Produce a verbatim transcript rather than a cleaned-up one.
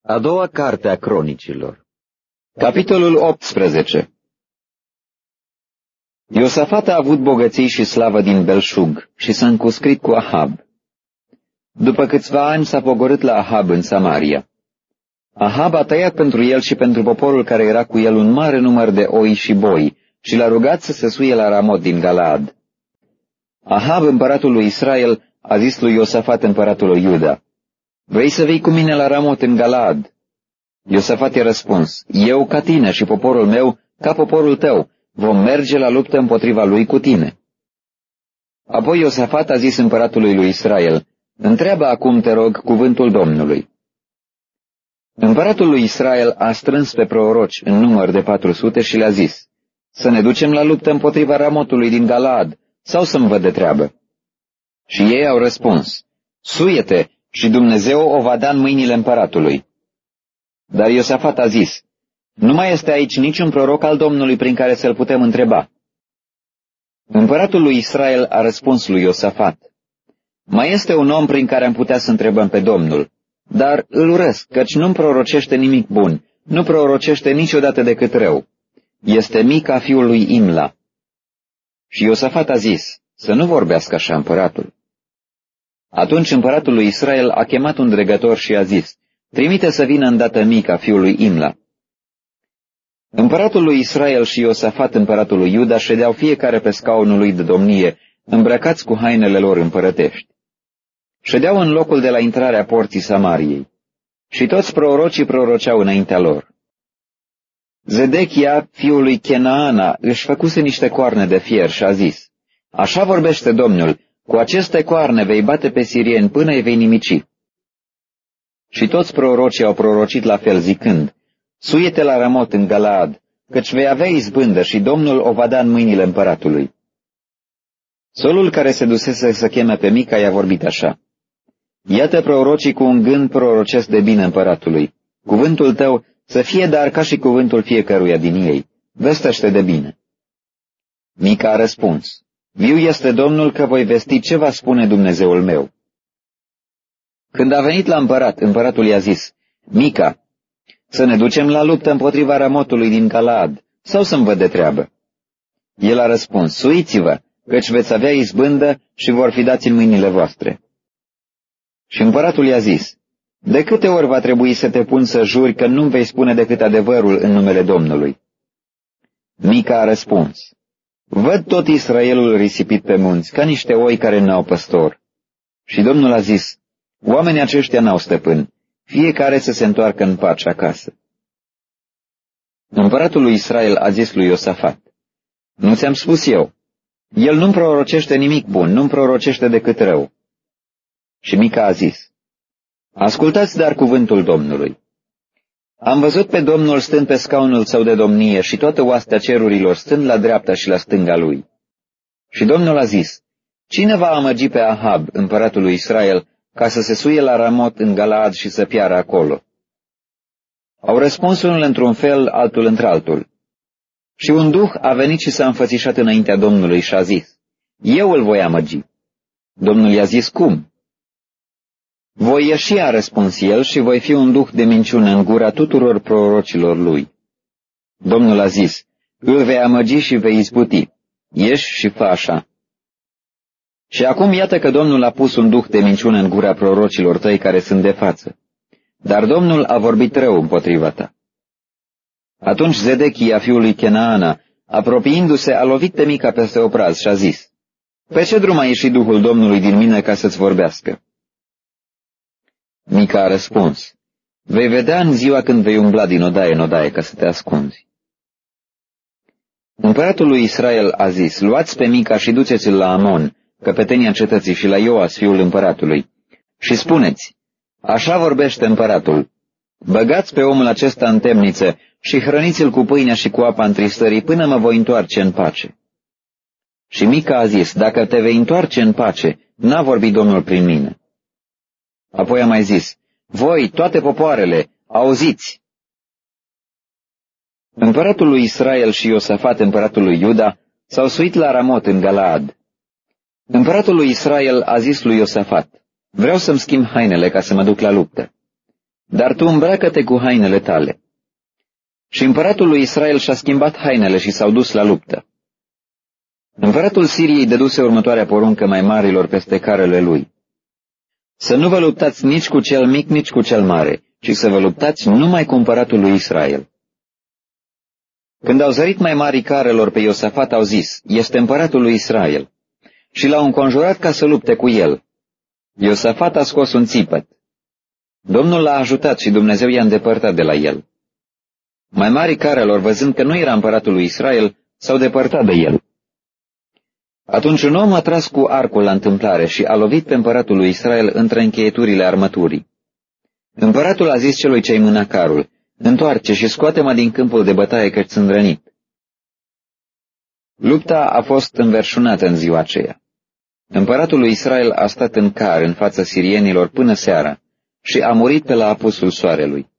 A doua carte a Cronicilor. Capitolul optsprezece. Iosafat a avut bogății și slavă din belșug și s-a încuscrit cu Ahab. După câțiva ani s-a pogorât la Ahab în Samaria. Ahab a tăiat pentru el și pentru poporul care era cu el un mare număr de oi și boi și l-a rugat să se suie la Ramot din Galaad. Ahab, împăratul lui Israel, a zis lui Iosafat, împăratul lui Iuda: „Vrei să vii cu mine la Ramot în Galaad?” Iosafat i-a răspuns: „Eu ca tine și poporul meu ca poporul tău vom merge la luptă împotriva lui cu tine.” Apoi Iosafat a zis împăratului lui Israel: „Întreabă acum, te rog, cuvântul Domnului.” Împăratul lui Israel a strâns pe proroci în număr de patru sute și le-a zis: „Să ne ducem la luptă împotriva Ramotului din Galaad sau să-mi văd de treabă?” Și ei au răspuns: „Suie-te și Dumnezeu o va da în mâinile împăratului.” Dar Iosafat a zis: „Nu mai este aici niciun proroc al Domnului prin care să-l putem întreba.” Împăratul lui Israel a răspuns lui Iosafat: „Mai este un om prin care am putea să întrebăm pe Domnul, dar îl urăsc, căci nu-mi prorocește nimic bun, nu prorocește niciodată decât rău. Este Mica, fiul lui Imla.” Și Iosafat a zis: „Să nu vorbească așa împăratul.” Atunci împăratul lui Israel a chemat un dregător și a zis: „Trimite să vină îndată Mica, fiul lui Imla.” Împăratul lui Israel și Iosafat, împăratul lui Iuda, ședeau fiecare pe scaunul lui de domnie, îmbrăcați cu hainele lor împărătești. Ședeau în locul de la intrarea porții Samariei. Și toți prorocii proroceau înaintea lor. Zedechia, fiul lui Chenaana, își făcuse niște coarne de fier și a zis: „Așa vorbește Domnul, cu aceste coarne vei bate pe sirieni până îi vei nimici.” Și toți prorocii au prorocit la fel, zicând: „Suie-te la Ramot în Galaad, căci vei avea izbândă și Domnul o va da în mâinile împăratului.” Solul, care se dusese să cheme pe Mica, i-a vorbit așa: „Iată, prorocii cu un gând prorocesc de bine împăratului. Cuvântul tău să fie dar ca și cuvântul fiecăruia din ei. Vestește de bine.” Mica a răspuns: „Viu este Domnul că voi vesti ce va spune Dumnezeul meu.” Când a venit la împărat, împăratul i-a zis: „Mica, să ne ducem la luptă împotriva Ramotului din Galaad sau să-mi văd de treabă?” El a răspuns: „Suiți-vă, căci veți avea izbândă și vor fi dați în mâinile voastre.” Și împăratul i-a zis: „De câte ori va trebui să te pun să juri că nu-mi vei spune decât adevărul în numele Domnului?” Mica a răspuns: „Văd tot Israelul risipit pe munți, ca niște oi care n-au păstor.” Și Domnul a zis: „Oamenii aceștia n-au stăpân, fiecare să se întoarcă în pace acasă.” Împăratul lui Israel a zis lui Iosafat: „Nu ți-am spus eu? El nu-mi prorocește nimic bun, nu-mi prorocește decât rău.” Și Mica a zis: „Ascultați dar cuvântul Domnului. Am văzut pe Domnul stând pe scaunul său de domnie și toată oastea cerurilor stând la dreapta și la stânga lui.” Și Domnul a zis: „Cine va amăgi pe Ahab, împăratul lui Israel, ca să se suie la Ramot în Galaad și să piară acolo?” Au răspuns unul într-un fel, altul într-altul. Și un duh a venit și s-a înfățișat înaintea Domnului și a zis: „Eu îl voi amăgi.” Domnul i-a zis: „Cum?” „Voi ieși,” a răspuns el, „și voi fi un duh de minciună în gura tuturor prorocilor lui.” Domnul a zis: „Îl vei amăgi și vei izbuti. Ieși și fă așa.” Și acum iată că Domnul a pus un duh de minciună în gura prorocilor tăi care sunt de față. Dar Domnul a vorbit rău împotriva ta.” Atunci Zedechia, fiul lui Chenaana, apropiindu-se, a lovit pe Mica peste obraz și a zis: „Pe ce drum a ieșit Duhul Domnului din mine ca să-ți vorbească?” Mica a răspuns: „Vei vedea în ziua când vei umbla din odaie în odaie ca să te ascunzi.” Împăratul lui Israel a zis: „Luați pe Mica și duceți-l la Amon, căpetenia cetății, și la Ioas, fiul împăratului, și spuneți: Așa vorbește împăratul: băgați pe omul acesta în temniță și hrăniți-l cu pâinea și cu apa întristării până mă voi întoarce în pace.” Și Mica a zis: „Dacă te vei întoarce în pace, n-a vorbit Domnul prin mine.” Apoi a mai zis: „Voi, toate popoarele, auziți!” Împăratul lui Israel și Iosafat, împăratul lui Iuda, s-au suit la Ramot în Galaad. Împăratul lui Israel a zis lui Iosafat: „Vreau să-mi schimb hainele ca să mă duc la luptă.” dar tu îmbracă-te cu hainele tale. Și împăratul lui Israel și-a schimbat hainele și s-au dus la luptă. Împăratul Siriei dăduse următoarea poruncă mai marilor peste carele lui. Să nu vă luptați nici cu cel mic, nici cu cel mare, ci să vă luptați numai cu împăratul lui Israel. Când au zărit mai marii carelor pe Iosafat, au zis, este împăratul lui Israel, și l-au înconjurat ca să lupte cu el. Iosafat a scos un țipăt. Domnul l-a ajutat și Dumnezeu i-a îndepărtat de la el. Mai marii carelor, văzând că nu era împăratul lui Israel, s-au depărtat de el. Atunci un om a tras cu arcul la întâmplare și a lovit pe împăratul lui Israel între încheieturile armăturii. Împăratul a zis celui ce-i mâna carul, întoarce și scoate-mă din câmpul de bătaie că-ți sunt rănit. Lupta a fost înverșunată în ziua aceea. Împăratul lui Israel a stat în car în fața sirienilor până seara și a murit pe la apusul soarelui.